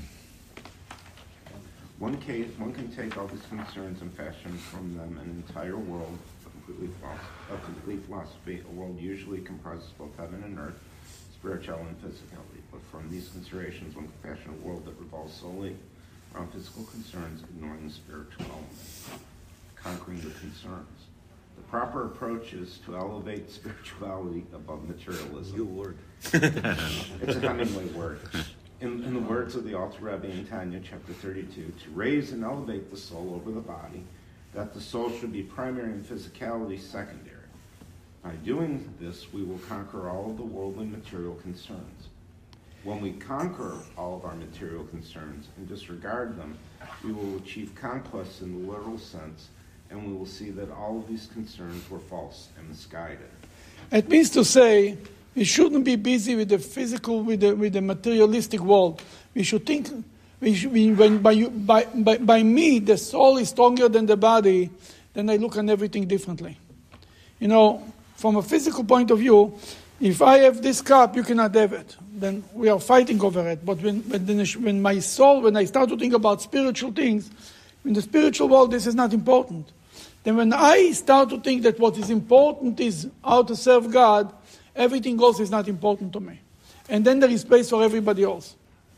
One can take all these concerns and fashion from them an entire world of complete philosophy. A world usually comprises both heaven and earth, spiritual and physicality. But from these considerations, one can fashion a world that revolves solely around physical concerns, ignoring the spiritual element, conquering the concerns. The proper approach is to elevate spirituality above materialism. Your word. It's a Hemingway word. In the words of the Alter Rebbe in Tanya, chapter 32, to raise and elevate the soul over the body, that the soul should be primary and physicality secondary. By doing this, we will conquer all of the worldly material concerns. When we conquer all of our material concerns and disregard them, we will achieve conquest in the literal sense, and we will see that all of these concerns were false and misguided. It means to say, we shouldn't be busy with the physical, with the materialistic world. We should think, by me, the soul is stronger than the body, then I look on everything differently. You know, from a physical point of view, if I have this cup, you cannot have it. Then we are fighting over it. But when my soul, when I start to think about spiritual things, in the spiritual world, this is not important. Then when I start to think that what is important is how to serve God, everything else is not important to me. And then there is space for everybody else.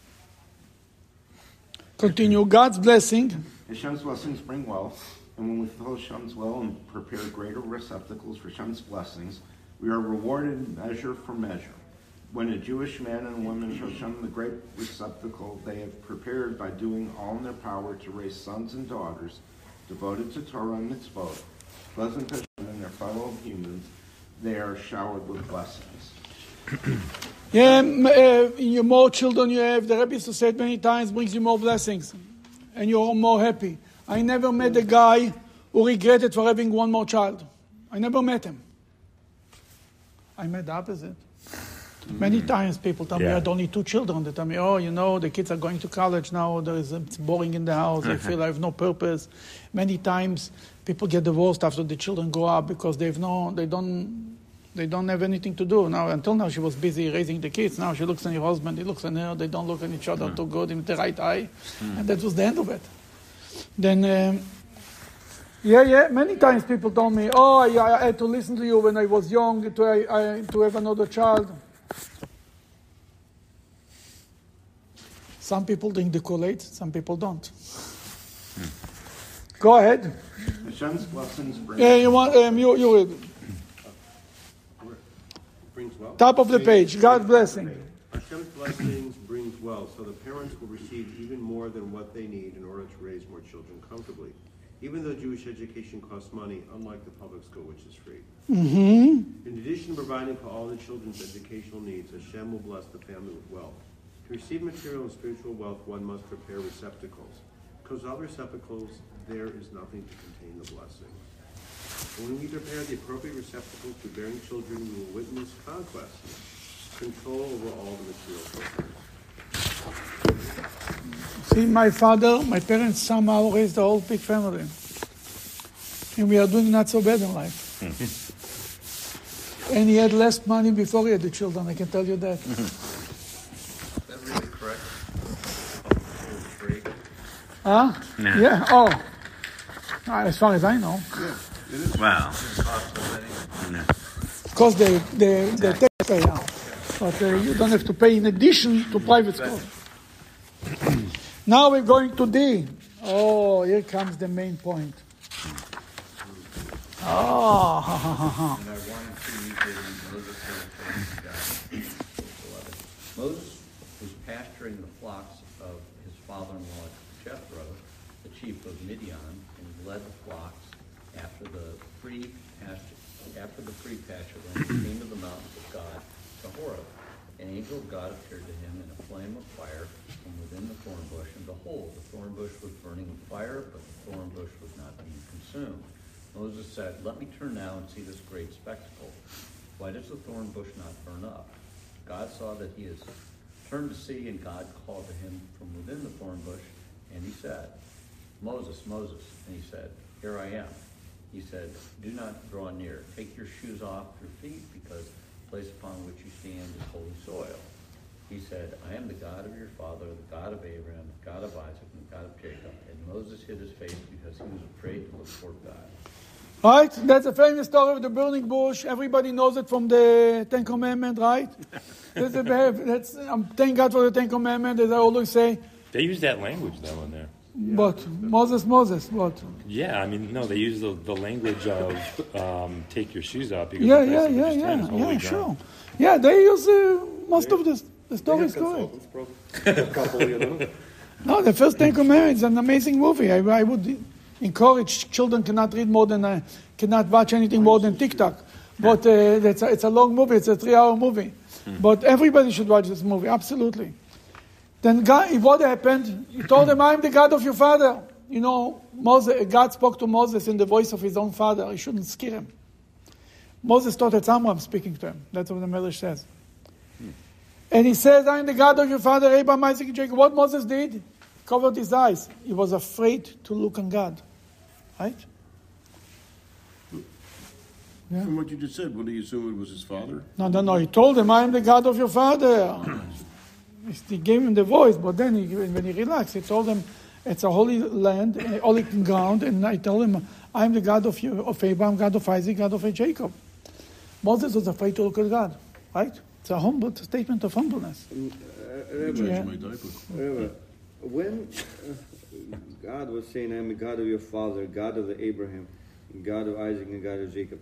Continue. God's blessing. Hashem's blessings bring wealth, and when we fulfill Hashem's will and prepare greater receptacles for Hashem's blessings, we are rewarded measure for measure. When a Jewish man and woman show Hashem the great receptacle they have prepared by doing all in their power to raise sons and daughters devoted to Torah and mitzvot, pleasant to Hashem and their fellow humans, they are showered with blessings. Yeah, you more children you have, the Rebbe used to say it many times, brings you more blessings. And you're more happy. I never met a guy who regretted for having one more child. I never met him. I met the opposite. Many times people tell me I had only 2 children. They tell me, oh, you know, the kids are going to college now. It's boring in the house. I feel I have no purpose. Many times people get divorced after the children grow up because they don't have anything to do. Now, until now, she was busy raising the kids. Now she looks at her husband. He looks at her. They don't look at each other too good in the right eye. And that was the end of it. Then, many times people told me, oh, I had to listen to you when I was young to have another child. Some people drink the Kool-Aid, some people don't. Go ahead. Hashem's blessings bring you read. Brings wealth. Top of the page, God's blessing. Hashem's blessings brings wealth, so the parents will receive even more than what they need in order to raise more children comfortably. Even though Jewish education costs money, unlike the public school, which is free. Mm-hmm. In addition to providing for all the children's educational needs, Hashem will bless the family with wealth. To receive material and spiritual wealth, one must prepare receptacles. Because without receptacles, there is nothing to contain the blessing. When we prepare the appropriate receptacles for bearing children, we will witness conquest, control over all the material programs. See, my parents somehow raised a whole big family. And we are doing not so bad in life. And he had less money before he had the children, I can tell you that. Is that really correct? Free? Huh? Yeah. Yeah, oh. As far as I know. Wow. Because they take pay now. But you don't have to pay in addition to private school. Now we're going to D. Oh, here comes the main point. Oh, ha, ha, ha, ha. And I wanted to use Moses was pasturing the flocks of his father-in-law Jethro, the chief of Midian, and he led the flocks after the free pasture land. He came to the mountains of God to Horeb. An angel of God appeared to him in a flame of fire from within the thorn bush, and behold, the thorn bush was burning with fire, but the thorn bush was not being consumed. Moses said, "Let me turn now and see this great spectacle. Why does the thorn bush not burn up?" God saw that he is turned to see, and God called to him from within the thorn bush, and he said, "Moses, Moses." And he said, "Here I am." He said, "Do not draw near. Take your shoes off your feet, because the place upon which you stand is holy soil." He said, "I am the God of your father, the God of Abraham, the God of Isaac, and the God of Jacob." And Moses hid his face because he was afraid to look toward God. Right? That's a famous story of the burning bush. Everybody knows it from the Ten Commandments, right? Thank God for the Ten Commandments, as I always say. They use that language, though, in there. What? Moses, what? Yeah, I mean, no, they use the language of take your shoes off. Because Yeah, the place of which time is holy ground. sure. Yeah, they use most of the story is correct. A couple, you know. No, the first Ten Commandments is an amazing movie. I would encourage children cannot watch anything more than TikTok. But it's a long movie. It's a 3-hour movie. But everybody should watch this movie. Absolutely. Then what happened? He told them, "I am the God of your father." You know, God spoke to Moses in the voice of his own father. He shouldn't scare him. Moses thought it's Amram speaking to him. That's what the Medrash says. And he says, "I am the God of your father, Abraham, Isaac, and Jacob." What Moses did? He covered his eyes. He was afraid to look on God. Right? Yeah. From what you just said, would he assume it was his father? No. He told him, "I am the God of your father." He gave him the voice, but then when he relaxed, he told him, "It's a holy land, holy ground," and I told him, "I am the God of Abraham, God of Isaac, God of Jacob." Moses was afraid to look at God, right? It's a humble statement of humbleness. Change my diaper. When God was saying, "I am the God of your father, God of Abraham, God of Isaac, and God of Jacob,"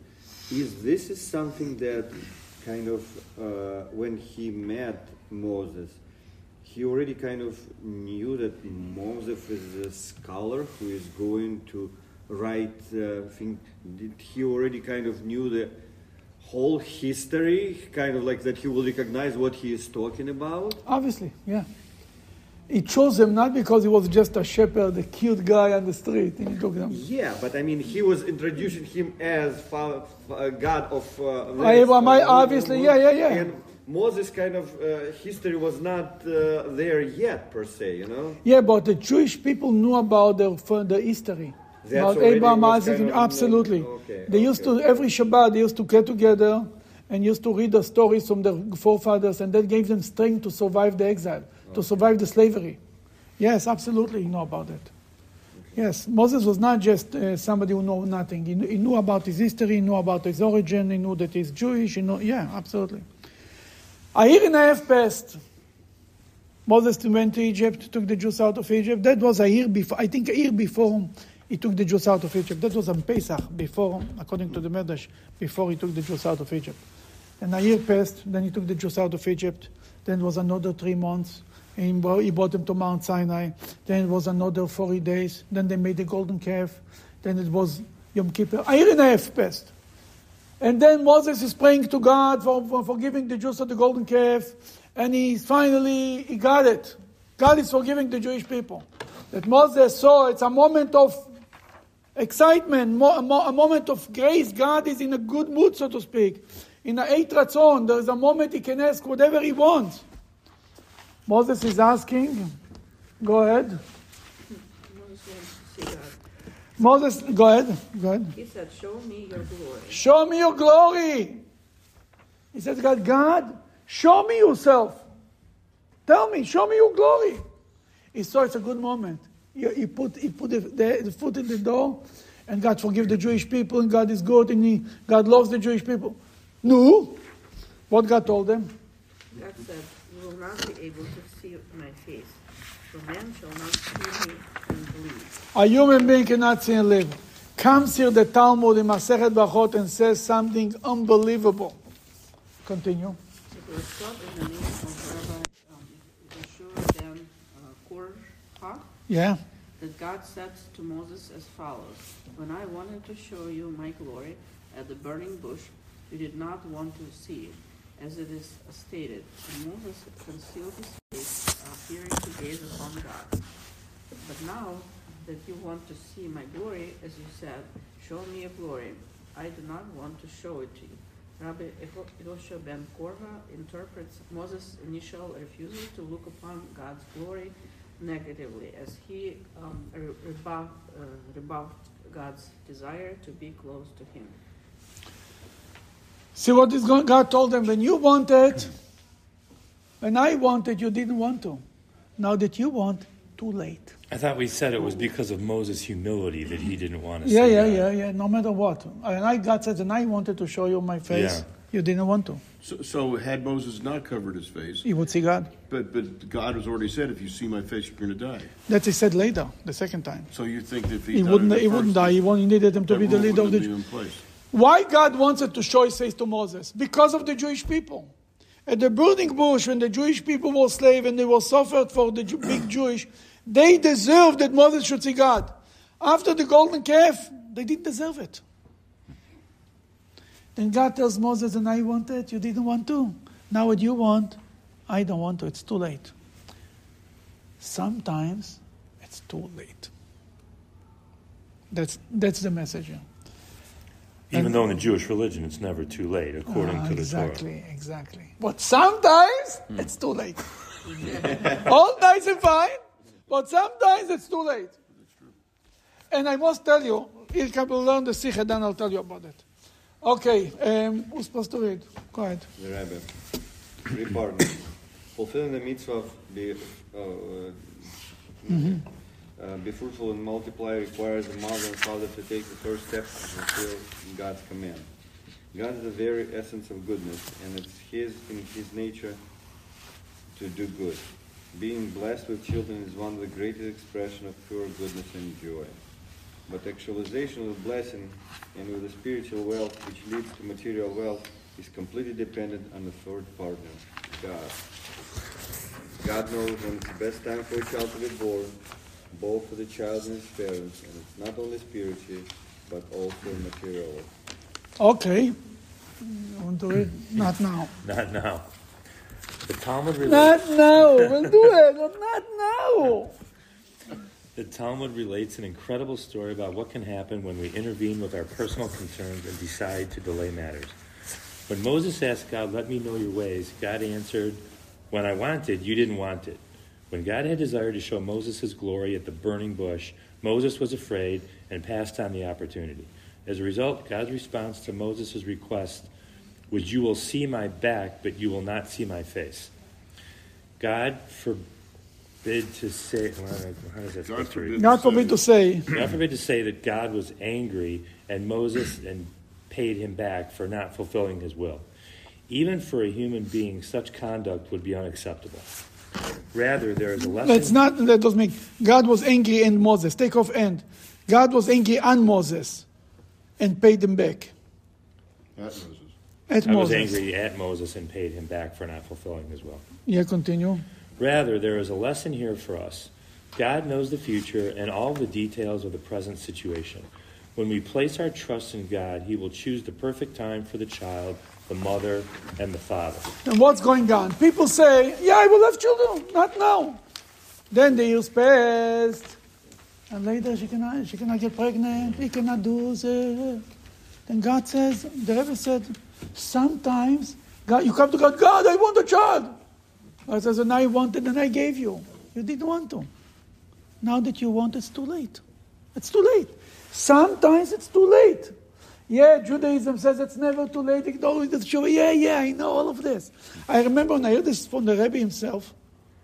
is something that kind of when he met Moses, he already kind of knew that Moses is a scholar who is going to write thing. Did he already kind of knew the whole history, kind of like that he will recognize what he is talking about? Obviously, yeah. He chose him not because he was just a shepherd, a cute guy on the street. And he took him. Yeah, but I mean, he was introducing him as God of Abraham, obviously, yeah. And Moses' kind of history was not there yet, per se, you know? Yeah, but the Jewish people knew about the history. That's About already Abraham, was Isaac, kind of absolutely. Okay, They used to, every Shabbat, they used to get together and used to read the stories from their forefathers, and that gave them strength to survive the exile, to survive the slavery. Yes, absolutely, you know about that. Yes, Moses was not just somebody who knew nothing. He knew about his history, he knew about his origin, he knew that he's Jewish, yeah, absolutely. A year and a half passed. Moses went to Egypt, took the Jews out of Egypt. That was a year before, I think a year before he took the Jews out of Egypt. That was on Pesach, before, according to the Medrash, before he took the Jews out of Egypt. And a year passed, then he took the Jews out of Egypt. Then it was another 3 months. And he brought them to Mount Sinai. Then it was another 40 days. Then they made the golden calf. Then it was Yom Kippur. A year and a half passed. And then Moses is praying to God for forgiving the Jews of the golden calf. And he got it. God is forgiving the Jewish people. That Moses saw, it's a moment of excitement, a moment of grace. God is in a good mood, so to speak. In a Eit Ratzon, there is a moment he can ask whatever he wants. Moses is asking, go ahead. Moses wants to see God. Moses, go ahead. He said, "Show me your glory." Show me your glory. He said, God, show me yourself. Tell me, show me your glory. He saw it's a good moment. He put the foot in the door, and God forgive the Jewish people, and God is good, and God loves the Jewish people. No. What God told them? God said, "You will not be able to see my face, for man shall not see me and believe." A human being cannot see and live. Comes here the Talmud in Masechet Brachot and says something unbelievable. Continue. It was taught in the name of Rabbi Yeshua ben Korha Yeah. that God said to Moses as follows: "When I wanted to show you my glory at the burning bush, you did not want to see it, as it is stated. And Moses concealed his face, fearing to gaze upon God. But now that you want to see my glory, as you said, show me your glory. I do not want to show it to you." Rabbi Yeshua ben Korha interprets Moses' initial refusal to look upon God's glory negatively, as he rebuffed God's desire to be close to him. See what is going? God told them, when you wanted, when I wanted, you didn't want to. Now that you want, too late. I thought we said it was because of Moses' humility that he didn't want to see Yeah. No matter what. And God said, and I wanted to show you my face. You didn't want to. So had Moses not covered his face, He would see God. but God has already said, if you see my face, you're going to die. That he said later, the second time. So you think that if He wouldn't die. He only needed him to be the leader of the in place. Why God wanted to show his face to Moses? Because of the Jewish people. At the burning bush, when the Jewish people were slaves and they were suffered for the big Jewish, they deserved that Moses should see God. After the golden calf, they didn't deserve it. Then God tells Moses, and I want it, you didn't want to. Now what you want, I don't want to, it's too late. Sometimes it's too late. That's the message. Even though in the Jewish religion it's never too late, according to the Torah. Exactly. But sometimes it's too late. All nice and fine, but sometimes it's too late. And I must tell you, you can learn the Sikha, then I'll tell you about it. Okay, who's supposed to read? Go ahead. The Rebbe. Report. Fulfilling the mitzvah of be fruitful and multiply requires the mother and father to take the first step to fulfill God's command. God is the very essence of goodness, and it's in His nature to do good. Being blessed with children is one of the greatest expressions of pure goodness and joy. But actualization of the blessing and with the spiritual wealth which leads to material wealth is completely dependent on the third partner, God. God knows when it's the best time for a child to be born, both for the child and his parents, and it's not only spiritually, but also materially. Okay. You want to read? Not now. Not now. The Talmud relates. Not now. We'll do it. Not now. The Talmud relates an incredible story about what can happen when we intervene with our personal concerns and decide to delay matters. When Moses asked God, "Let me know your ways," God answered, "When I wanted, you didn't want it." When God had desired to show Moses his glory at the burning bush, Moses was afraid and passed on the opportunity. As a result, God's response to Moses' request was, "You will see my back, but you will not see my face." God forbid to say, how does that supposed to read? God forbid to say. God forbid to say that God was angry and Moses and paid him back for not fulfilling his will. Even for a human being, such conduct would be unacceptable. Rather, there is a lesson. That doesn't mean God was angry and Moses. Take off "and." God was angry on Moses and paid him back. At Moses. At I was Moses. angry at Moses and paid him back for not fulfilling his will. Yeah, continue. Rather, there is a lesson here for us. God knows the future and all the details of the present situation. When we place our trust in God, He will choose the perfect time for the child, the mother, and the father. And what's going on? People say, "Yeah, I will have children." Not now. Then the years passed, and later she cannot get pregnant. He cannot do that. Then God says, the Rebbe said, sometimes God, you come to God, "God, I want a child." God says, "And I wanted, and I gave you. You didn't want to. Now that you want, it's too late. It's too late. Sometimes it's too late." Yeah, Judaism says it's never too late. It always does show. Yeah, I know all of this. I remember when I heard this from the Rebbe himself.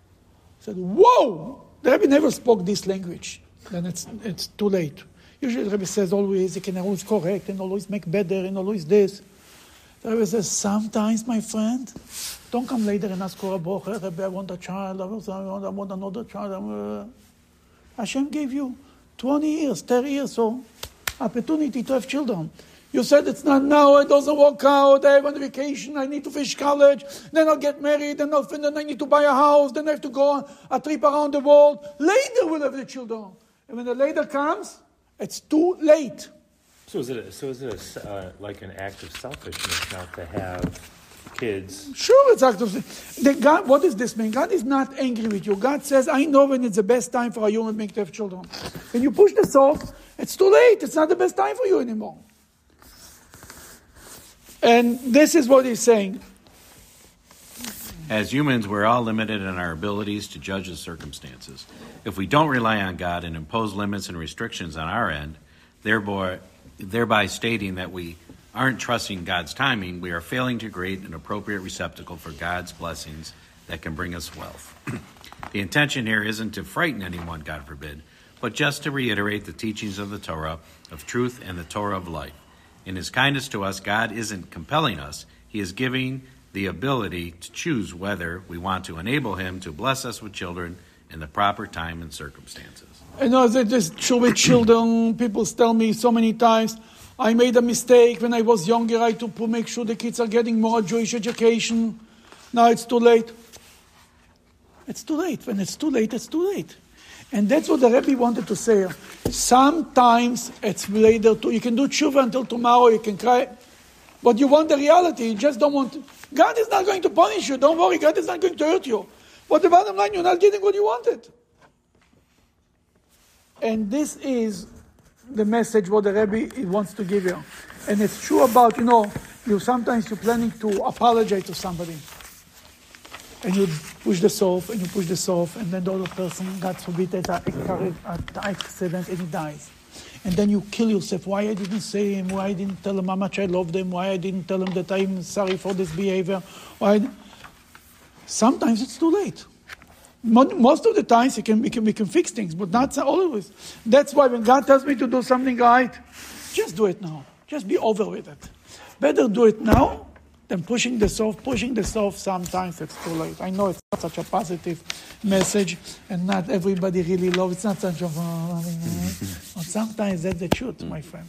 I said, "Whoa!" The Rebbe never spoke this language. Then it's too late. Usually the Rebbe says always, he can always correct and always make better and always this. The Rebbe says, sometimes, my friend, don't come later and ask for a bracha. Rebbe, I want a child. I want another child. Hashem gave you 20 years, 30 years, so opportunity to have children. You said it's not now, it doesn't work out, I have on vacation, I need to finish college, then I'll get married, then I need to buy a house, then I have to go on a trip around the world. Later we'll have the children. And when the later comes, it's too late. So is it like an act of selfishness not to have kids? Sure, it's act of God. What does this mean? God is not angry with you. God says, "I know when it's the best time for a human being to have children." When you push this off, it's too late. It's not the best time for you anymore. And this is what he's saying. As humans, we're all limited in our abilities to judge the circumstances. If we don't rely on God and impose limits and restrictions on our end, thereby stating that we aren't trusting God's timing, we are failing to create an appropriate receptacle for God's blessings that can bring us wealth. The intention here isn't to frighten anyone, God forbid, but just to reiterate the teachings of the Torah of truth and the Torah of life. In His kindness to us, God isn't compelling us. He is giving the ability to choose whether we want to enable him to bless us with children in the proper time and circumstances. I know that this true with children. People tell me so many times, I made a mistake when I was younger. I had to make sure the kids are getting more Jewish education. Now it's too late. It's too late. When it's too late, it's too late. And that's what the Rebbe wanted to say. Sometimes it's later too. You can do tshuva until tomorrow, you can cry. But you want the reality, you just don't want to. God is not going to punish you, don't worry, God is not going to hurt you. But the bottom line, you're not getting what you wanted. And this is the message what the Rebbe wants to give you. And it's true about, you sometimes you're planning to apologize to somebody. And you push this off, and then the other person, God forbid, has an accident and he dies. And then you kill yourself. Why I didn't say him? Why I didn't tell him how much I loved him? Why I didn't tell him that I'm sorry for this behavior? Sometimes it's too late. Most of the times we can fix things, but not always. That's why when God tells me to do something right, just do it now. Just be over with it. Better do it now than pushing this off. Sometimes it's too late. I know it's not such a positive message, and not everybody really loves it. It's not such a... but sometimes that's the truth, my friend.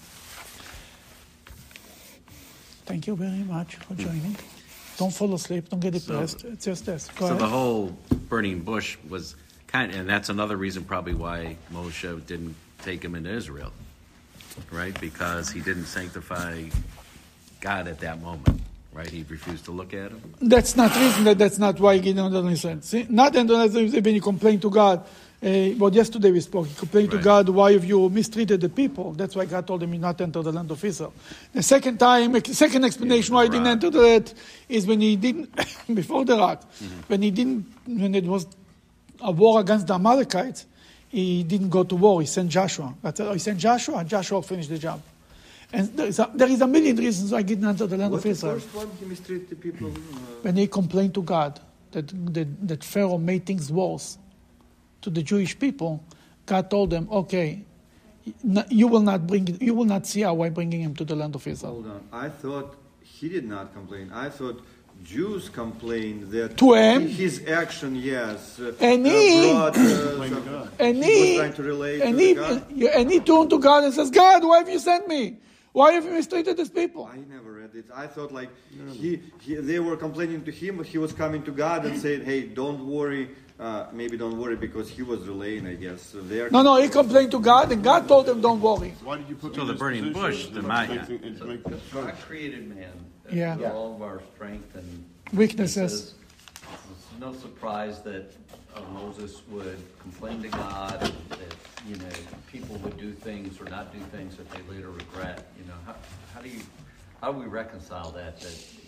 Thank you very much for joining. Don't fall asleep. Don't get depressed. It's just this. Go ahead. The whole burning bush was and that's another reason probably why Moshe didn't take him into Israel, right? Because he didn't sanctify God at that moment. Right, he refused to look at him. That's not reason. That's not why Gideon doesn't listen. See, not when you complain to God. But yesterday we spoke. He complained to God, why have you mistreated the people? That's why God told him not to enter the land of Israel. The second explanation why he didn't enter that is when he didn't, before the rock, when it was a war against the Amalekites, he didn't go to war. He sent Joshua. He sent Joshua, and Joshua finished the job. And there is a million reasons why he didn't enter the land of Israel. What's the first one he mistreated the people? When he complained to God that Pharaoh made things worse to the Jewish people, God told them, okay, you will not see how I'm bringing him to the land of Israel. Hold on. I thought he did not complain. I thought Jews complained that to him, his action, yes, and he was trying to relate to God. And he turned to God and says, God, why have you sent me? Why have you mistreated these people? I never read it. I thought they were complaining to him, but he was coming to God and saying, hey, don't worry. Maybe don't worry because he was relaying, I guess. So no, he complained to God and God told him, don't worry. Why did you put the burning bush, God created man with all of our strength and weaknesses. It's no surprise that Moses would complain to God, that people would do things or not do things that they later regret. How do we reconcile that?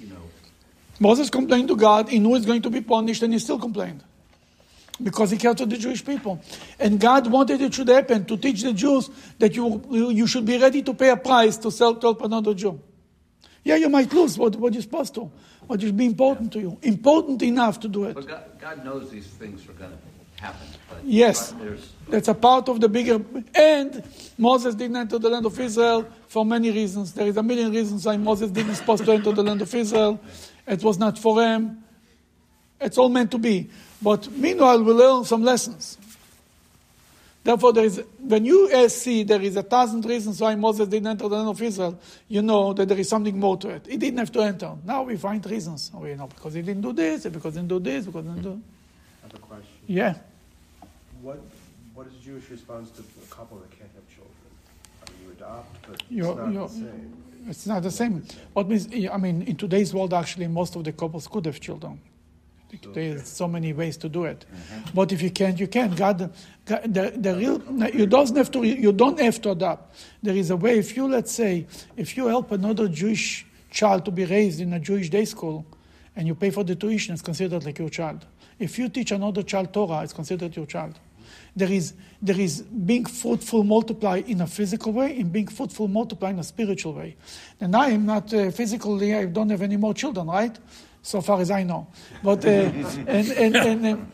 Moses complained to God, he knew he's going to be punished, and he still complained. Because he cared to the Jewish people. And God wanted it should happen, to teach the Jews that you should be ready to pay a price to help another Jew. Yeah, you might lose what you're supposed to. What should be important to you. Important enough to do it. But God knows these things are going to happen. But yes, that's a part of the bigger... And Moses didn't enter the land of Israel for many reasons. There is a million reasons why Moses didn't supposed to enter the land of Israel. It was not for him. It's all meant to be. But meanwhile, we learn some lessons. Therefore, when you see there is 1,000 reasons why Moses didn't enter the land of Israel, you know that there is something more to it. He didn't have to enter. Now we find reasons. Because he didn't do this, because he didn't do this, because he didn't do... I have a question. Yeah. What is the Jewish response to a couple that can't have children? You adopt, but it's not the same. It's not the same. What means? In today's world, actually, most of the couples could have children. There's so many ways to do it. But if you can't, you can. You don't have to adopt. There is a way. If you help another Jewish child to be raised in a Jewish day school, and you pay for the tuition, it's considered like your child. If you teach another child Torah, it's considered your child. There is being fruitful, multiply in a physical way, and being fruitful, multiply in a spiritual way. And I am not physically. I don't have any more children, right? So far as I know, but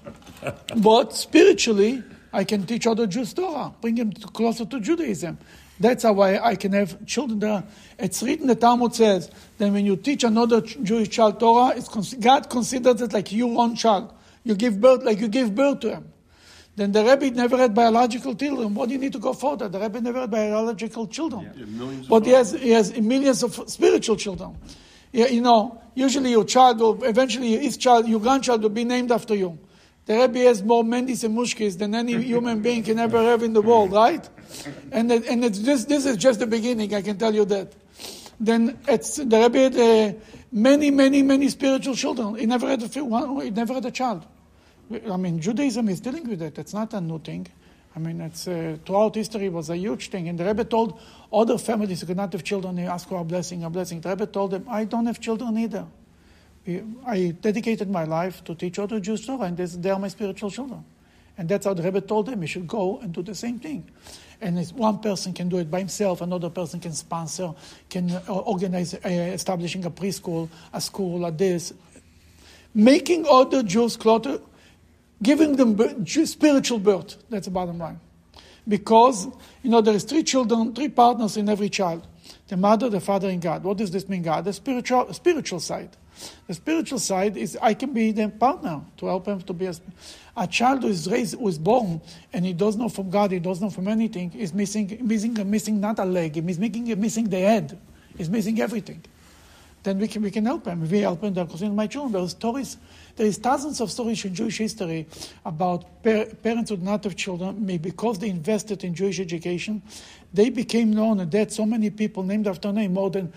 but spiritually, I can teach other Jews Torah, bring them closer to Judaism. That's how I can have children there. It's written, the Talmud says, that when you teach another Jewish child Torah, God considers it like your own child. You give birth like you give birth to him. Then the Rebbe never had biological children. What do you need to go further? The Rebbe never had biological children. Millions of But he has millions of spiritual children. Yeah, usually your child, or eventually your grandchild will be named after you. The Rebbe has more Mendis and Mushkis than any human being can ever have in the world, right? And this is just the beginning, I can tell you that. Then the Rebbe had many spiritual children. He never had a child. I mean, Judaism is dealing with it. It's not a new thing. I mean, it's throughout history it was a huge thing. And the Rebbe told other families who could not have children, they asked for a blessing. The Rebbe told them, I don't have children either. I dedicated my life to teach other Jews Torah, and they are my spiritual children. And that's how the Rebbe told them, you should go and do the same thing. And one person can do it by himself, another person can sponsor, can organize, establishing a preschool, a school, a this. Making other Jews closer, giving them spiritual birth. That's the bottom line. Because, there is 3 children, 3 partners in every child. The mother, the father, and God. What does this mean, God? The spiritual side. The spiritual side is I can be the partner to help him to be a child who is raised, who is born, and he doesn't know from God, he doesn't know from anything, is missing not a leg, he's missing the head, he's missing everything. Then we can help him. We help him. They're considered my children. There is thousands of stories in Jewish history about parents who did not have children. Maybe because they invested in Jewish education, they became known, and that so many people named after them more than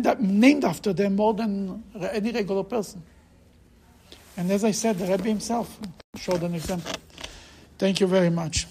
any regular person. And as I said, the Rebbe himself showed an example. Thank you very much.